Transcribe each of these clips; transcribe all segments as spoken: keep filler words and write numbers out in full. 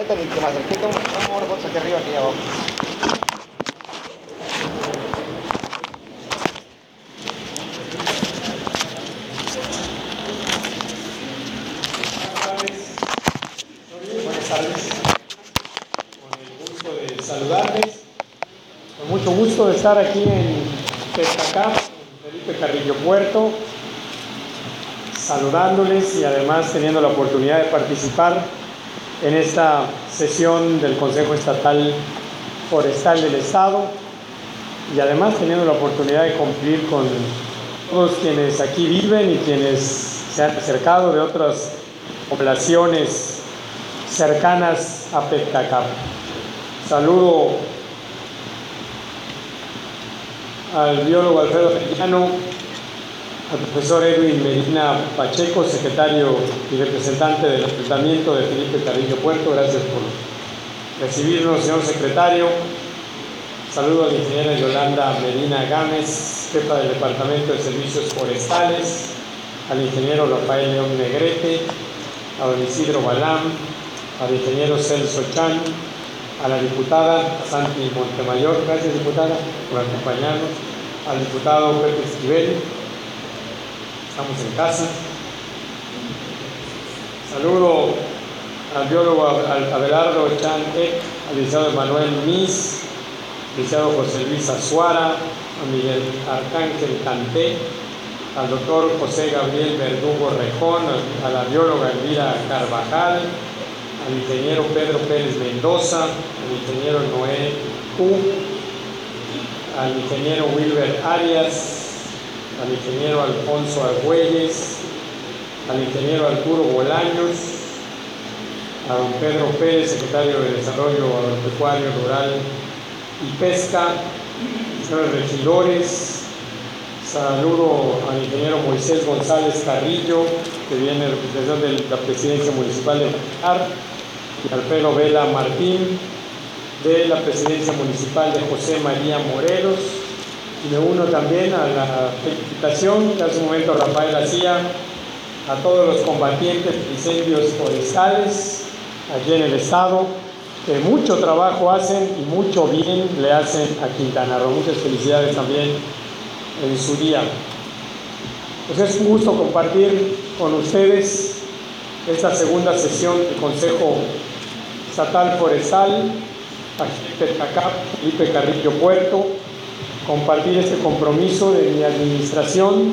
ahorita ni que me acerqué, tomo una foto aquí arriba, aquí abajo. Buenas tardes. Con el gusto de saludarles. Con mucho gusto de estar aquí en Petacap, en Felipe Carrillo Puerto, saludándoles y además teniendo la oportunidad de participar en esta sesión del Consejo Estatal Forestal del Estado y además teniendo la oportunidad de cumplir con todos quienes aquí viven y quienes se han acercado de otras poblaciones cercanas a Petacap. Saludo al biólogo Alfredo Arellano, al profesor Edwin Medina Pacheco, secretario y representante del Ayuntamiento de Felipe Carrillo Puerto. Gracias por recibirnos, señor secretario. Saludo a la ingeniera Yolanda Medina Gámez, jefa del Departamento de Servicios Forestales, al ingeniero Rafael León Negrete, a don Isidro Balam, al ingeniero Celso Chan, a la diputada Santi Montemayor, gracias diputada por acompañarnos, al diputado Pepe Esquivel, estamos en casa. Saludo al biólogo Abelardo Chan Ek, al licenciado Manuel Mis, al licenciado José Luis Azuara, a Miguel Arcángel Canté, al doctor José Gabriel Verdugo Rejón, a la bióloga Elvira Carvajal, al ingeniero Pedro Pérez Mendoza, al ingeniero Noé Q, al ingeniero Wilber Arias, al ingeniero Alfonso Argüelles, al ingeniero Arturo Bolaños, a don Pedro Pérez, secretario de Desarrollo Agropecuario, Rural y Pesca, señores regidores. Saludo al ingeniero Moisés González Carrillo, que viene en representación de la Presidencia Municipal de Bacalar, y Alfredo Vela Martín, de la Presidencia Municipal de José María Morelos. Y me uno también a la felicitación que hace un momento Rafael hacía a todos los combatientes de incendios forestales aquí en el estado, que mucho trabajo hacen y mucho bien le hacen a Quintana Roo. Muchas felicidades también en su día. Pues es un gusto compartir con ustedes esta segunda sesión del Consejo Estatal Forestal, Petacap, Felipe Carrillo Puerto, compartir este compromiso de mi administración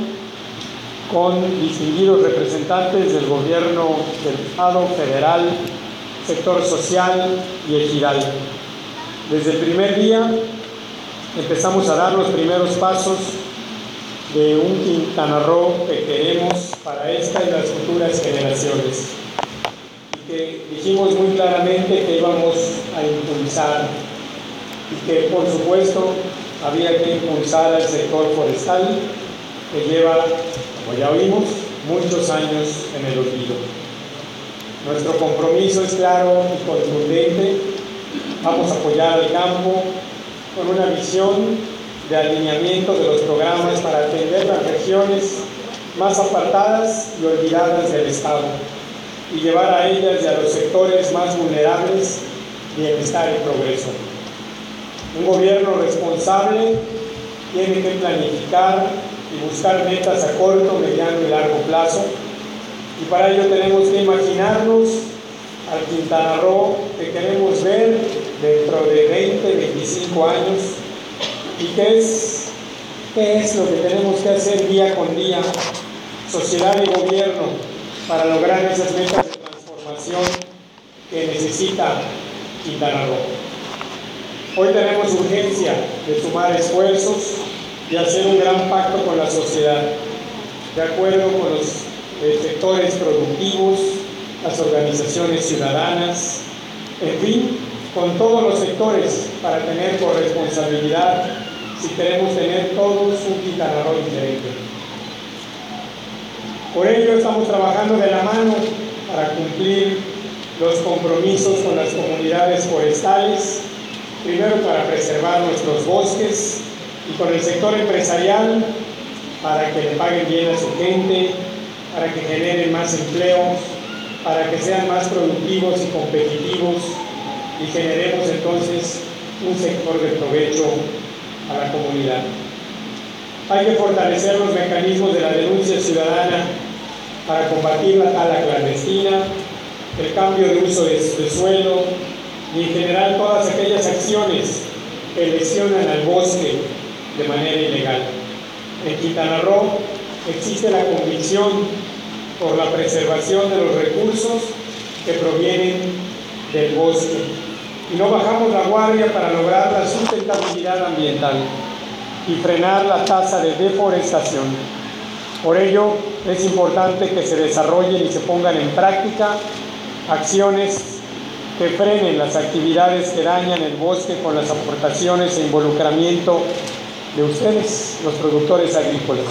con distinguidos representantes del gobierno del Estado, federal, sector social y ejidal. Desde el primer día empezamos a dar los primeros pasos de un Quintana Roo que queremos para esta y las futuras generaciones, y que dijimos muy claramente que íbamos a impulsar, y que por supuesto había que impulsar al sector forestal, que lleva, como ya oímos, muchos años en el olvido. Nuestro compromiso es claro y contundente. Vamos a apoyar al campo con una visión de alineamiento de los programas para atender las regiones más apartadas y olvidadas del Estado y llevar a ellas y a los sectores más vulnerables bienestar y progreso. Un gobierno responsable tiene que planificar y buscar metas a corto, mediano y largo plazo, y para ello tenemos que imaginarnos al Quintana Roo que queremos ver dentro de veinte, veinticinco años. ¿Y qué es, qué es lo que tenemos que hacer día con día, sociedad y gobierno, para lograr esas metas de transformación que necesita Quintana Roo? Hoy tenemos urgencia de sumar esfuerzos y hacer un gran pacto con la sociedad, de acuerdo con los eh, sectores productivos, las organizaciones ciudadanas, en fin, con todos los sectores, para tener corresponsabilidad si queremos tener todos un Quintana Roo diferente. Por ello estamos trabajando de la mano para cumplir los compromisos con las comunidades forestales, primero para preservar nuestros bosques, y con el sector empresarial para que le paguen bien a su gente, para que generen más empleos, para que sean más productivos y competitivos y generemos entonces un sector de provecho a la comunidad. Hay que fortalecer los mecanismos de la denuncia ciudadana para combatir la tala clandestina, el cambio de uso de, de suelo y en general todas aquellas acciones que lesionan al bosque de manera ilegal. En Quintana Roo existe la convicción por la preservación de los recursos que provienen del bosque y no bajamos la guardia para lograr la sustentabilidad ambiental y frenar la tasa de deforestación. Por ello, es importante que se desarrollen y se pongan en práctica acciones que frenen las actividades que dañan el bosque con las aportaciones e involucramiento de ustedes, los productores agrícolas.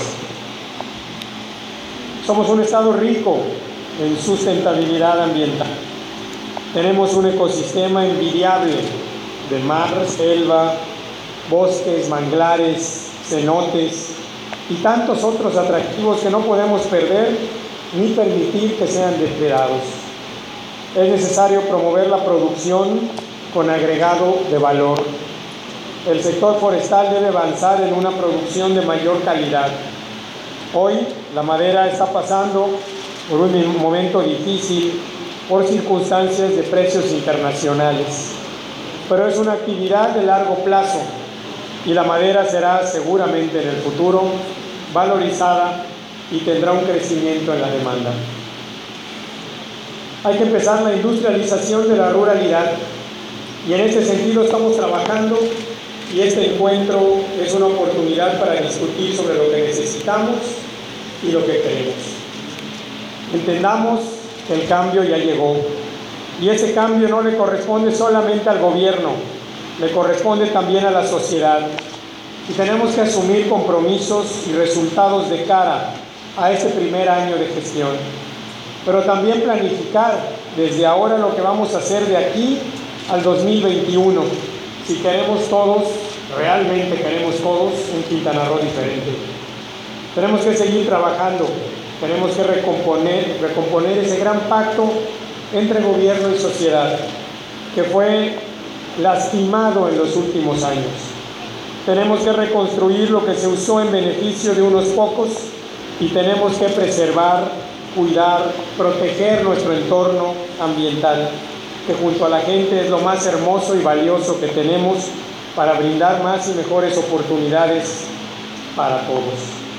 Somos un estado rico en sustentabilidad ambiental. Tenemos un ecosistema envidiable de mar, selva, bosques, manglares, cenotes y tantos otros atractivos que no podemos perder ni permitir que sean depredados. Es necesario promover la producción con agregado de valor. El sector forestal debe avanzar en una producción de mayor calidad. Hoy la madera está pasando por un momento difícil por circunstancias de precios internacionales, pero es una actividad de largo plazo y la madera será seguramente en el futuro valorizada y tendrá un crecimiento en la demanda. Hay que empezar la industrialización de la ruralidad y en este sentido estamos trabajando y este encuentro es una oportunidad para discutir sobre lo que necesitamos y lo que queremos. Entendamos que el cambio ya llegó y ese cambio no le corresponde solamente al gobierno, le corresponde también a la sociedad y tenemos que asumir compromisos y resultados de cara a este primer año de gestión, pero también planificar desde ahora lo que vamos a hacer de aquí al dos mil veintiuno, si queremos todos, realmente queremos todos, un Quintana Roo diferente. Tenemos que seguir trabajando, tenemos que recomponer, recomponer ese gran pacto entre gobierno y sociedad, que fue lastimado en los últimos años. Tenemos que reconstruir lo que se usó en beneficio de unos pocos y tenemos que preservar, cuidar, proteger nuestro entorno ambiental, que junto a la gente es lo más hermoso y valioso que tenemos para brindar más y mejores oportunidades para todos.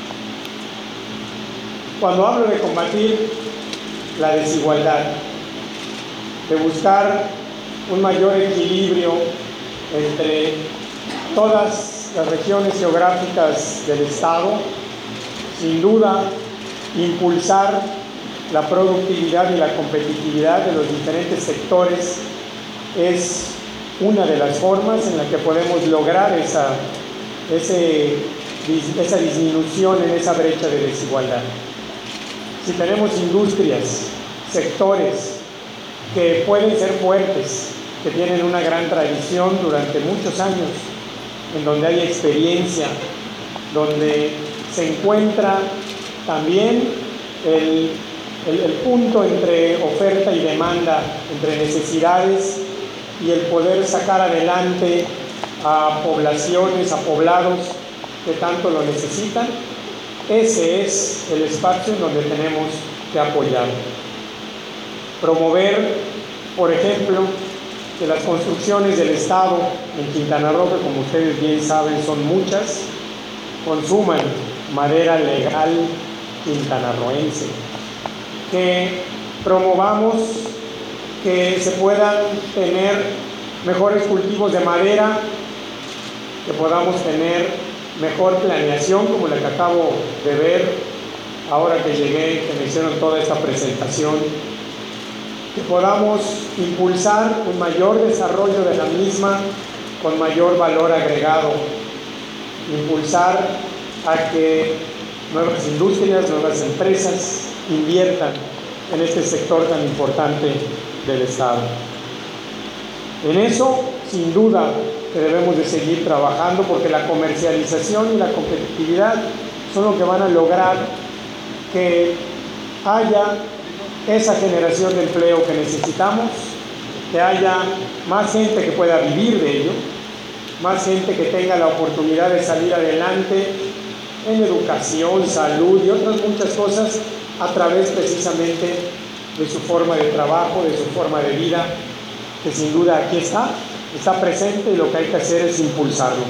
Cuando hablo de combatir la desigualdad, de buscar un mayor equilibrio entre todas las regiones geográficas del Estado, sin duda, impulsar la productividad y la competitividad de los diferentes sectores es una de las formas en la que podemos lograr esa, ese, esa disminución en esa brecha de desigualdad. Si tenemos industrias, sectores que pueden ser fuertes, que tienen una gran tradición durante muchos años, en donde hay experiencia, donde se encuentra también el, el, el punto entre oferta y demanda, entre necesidades y el poder sacar adelante a poblaciones, a poblados que tanto lo necesitan. Ese es el espacio en donde tenemos que apoyar. Promover, por ejemplo, que las construcciones del Estado en Quintana Roo, que como ustedes bien saben son muchas, consuman madera legal quintanarroense. Que promovamos que se puedan tener mejores cultivos de madera, que podamos tener mejor planeación como la que acabo de ver ahora que llegué, que me hicieron toda esta presentación, que podamos impulsar un mayor desarrollo de la misma con mayor valor agregado, impulsar a que nuevas industrias, nuevas empresas inviertan en este sector tan importante del Estado. En eso, sin duda, que debemos de seguir trabajando porque la comercialización y la competitividad son lo que van a lograr que haya esa generación de empleo que necesitamos, que haya más gente que pueda vivir de ello, más gente que tenga la oportunidad de salir adelante en educación, salud y otras muchas cosas a través precisamente de su forma de trabajo, de su forma de vida, que sin duda aquí está, está presente y lo que hay que hacer es impulsarlo.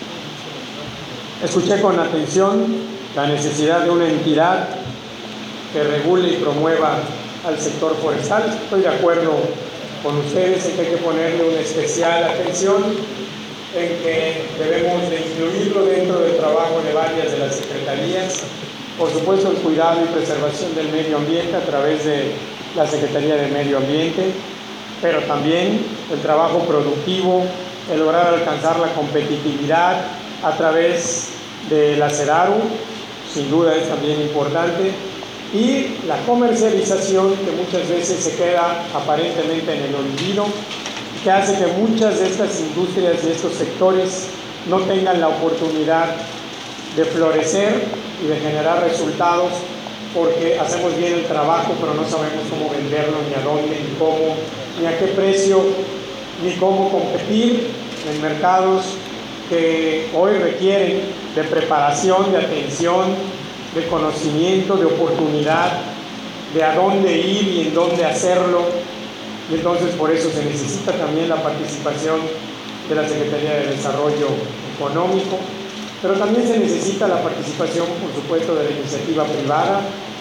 Escuché con atención la necesidad de una entidad que regule y promueva al sector forestal. Estoy de acuerdo con ustedes en que hay que ponerle una especial atención, en que debemos de incluirlo dentro del trabajo de varias de las secretarías. Por supuesto, el cuidado y preservación del medio ambiente a través de la Secretaría de Medio Ambiente, pero también el trabajo productivo, el lograr alcanzar la competitividad a través de la SEDARU, sin duda es también importante, y la comercialización, que muchas veces se queda aparentemente en el olvido, que hace que muchas de estas industrias y estos sectores no tengan la oportunidad de florecer y de generar resultados, porque hacemos bien el trabajo, pero no sabemos cómo venderlo, ni a dónde, ni cómo, ni a qué precio, ni cómo competir en mercados que hoy requieren de preparación, de atención, de conocimiento, de oportunidad, de a dónde ir y en dónde hacerlo. Y entonces por eso se necesita también la participación de la Secretaría de Desarrollo Económico, pero también se necesita la participación, por supuesto, de la iniciativa privada,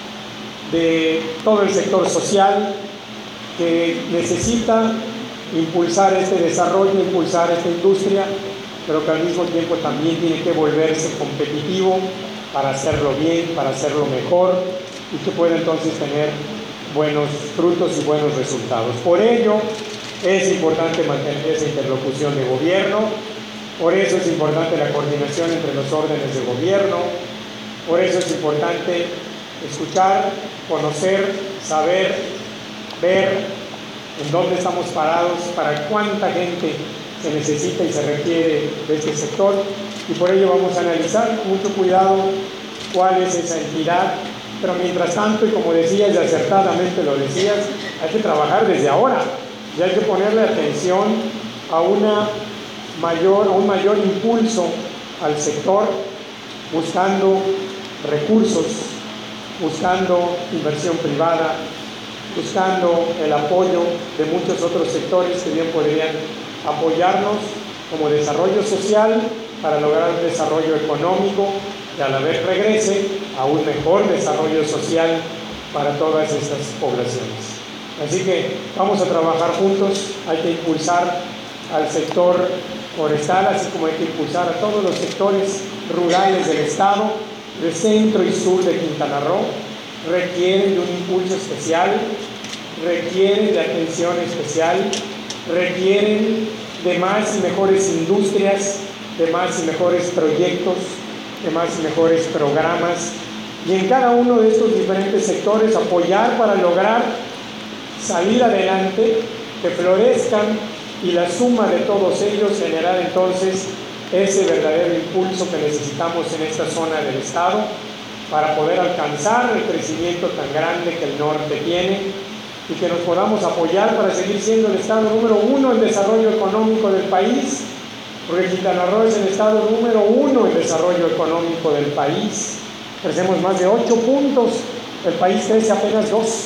de todo el sector social, que necesita impulsar este desarrollo, impulsar esta industria, pero que al mismo tiempo también tiene que volverse competitivo para hacerlo bien, para hacerlo mejor, y que pueda entonces tener buenos frutos y buenos resultados. Por ello es importante mantener esa interlocución de gobierno, por eso es importante la coordinación entre los órdenes de gobierno, por eso es importante escuchar, conocer, saber, ver en dónde estamos parados, para cuánta gente se necesita y se requiere de este sector, y por ello vamos a analizar con mucho cuidado cuál es esa entidad. Pero mientras tanto, y como decías y acertadamente lo decías, hay que trabajar desde ahora, y hay que ponerle atención a, una mayor, a un mayor impulso al sector, buscando recursos, buscando inversión privada, buscando el apoyo de muchos otros sectores que bien podrían apoyarnos como desarrollo social para lograr un desarrollo económico que a la vez regrese a un mejor desarrollo social para todas estas poblaciones. Así que vamos a trabajar juntos, hay que impulsar al sector forestal, así como hay que impulsar a todos los sectores rurales del estado, del centro y sur de Quintana Roo. Requieren de un impulso especial, requieren de atención especial, requieren de más y mejores industrias, de más y mejores proyectos, de más y mejores programas, y en cada uno de estos diferentes sectores apoyar para lograr salir adelante, que florezcan, y la suma de todos ellos generar entonces ese verdadero impulso que necesitamos en esta zona del estado para poder alcanzar el crecimiento tan grande que el norte tiene, y que nos podamos apoyar para seguir siendo el estado número uno en desarrollo económico del país, porque Quintana Roo es el estado número uno en desarrollo económico del país. Crecemos más de ocho puntos, el país crece apenas dos,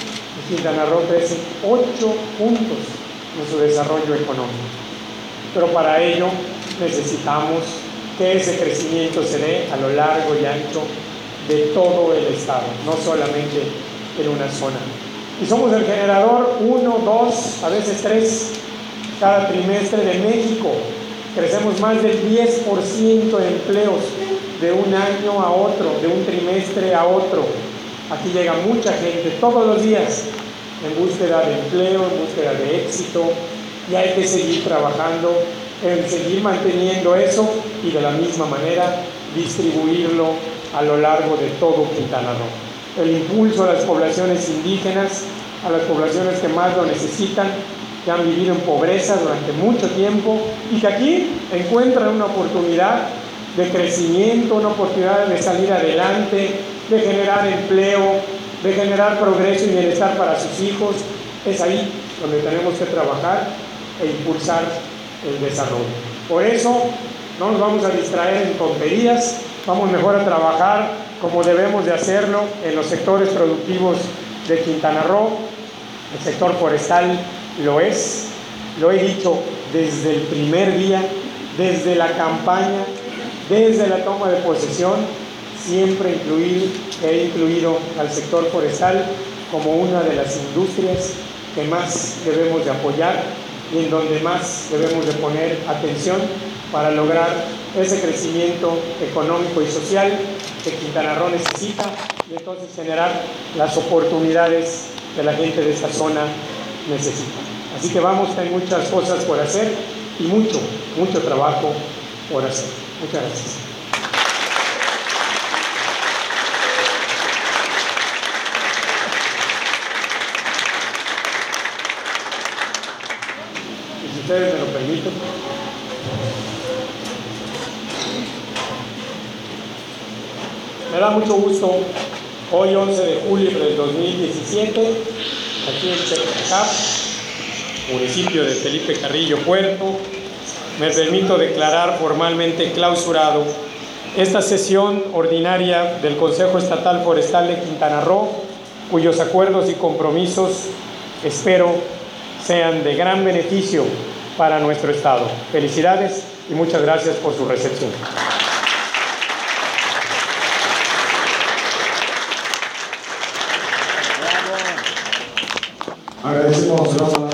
y Quintana Roo crece ocho puntos en su desarrollo económico. Pero para ello necesitamos que ese crecimiento se dé a lo largo y ancho de todo el estado, no solamente en una zona. Y somos el generador uno, dos, a veces tres, cada trimestre de México. Crecemos más del diez por ciento de empleos de un año a otro, de un trimestre a otro. Aquí llega mucha gente todos los días en búsqueda de empleo, en búsqueda de éxito, y hay que seguir trabajando en seguir manteniendo eso y de la misma manera distribuirlo a lo largo de todo Quintana Roo. El impulso a las poblaciones indígenas, a las poblaciones que más lo necesitan, que han vivido en pobreza durante mucho tiempo y que aquí encuentran una oportunidad de crecimiento, una oportunidad de salir adelante, de generar empleo, de generar progreso y bienestar para sus hijos. Es ahí donde tenemos que trabajar e impulsar el desarrollo. Por eso no nos vamos a distraer en tonterías, vamos mejor a trabajar como debemos de hacerlo en los sectores productivos de Quintana Roo. El sector forestal lo es, lo he dicho desde el primer día, desde la campaña, desde la toma de posesión, siempre incluir, he incluido al sector forestal como una de las industrias que más debemos de apoyar y en donde más debemos de poner atención para lograr ese crecimiento económico y social que Quintana Roo necesita y entonces generar las oportunidades que la gente de esta zona necesita. Así que vamos, hay muchas cosas por hacer y mucho, mucho trabajo por hacer. Muchas gracias. Y si ustedes me lo permiten. Me da mucho gusto, hoy once de julio del dos mil diecisiete, aquí en Chepacap, municipio de Felipe Carrillo Puerto, me permito declarar formalmente clausurado esta sesión ordinaria del Consejo Estatal Forestal de Quintana Roo, cuyos acuerdos y compromisos espero sean de gran beneficio para nuestro Estado. Felicidades y muchas gracias por su recepción. Agradecemos,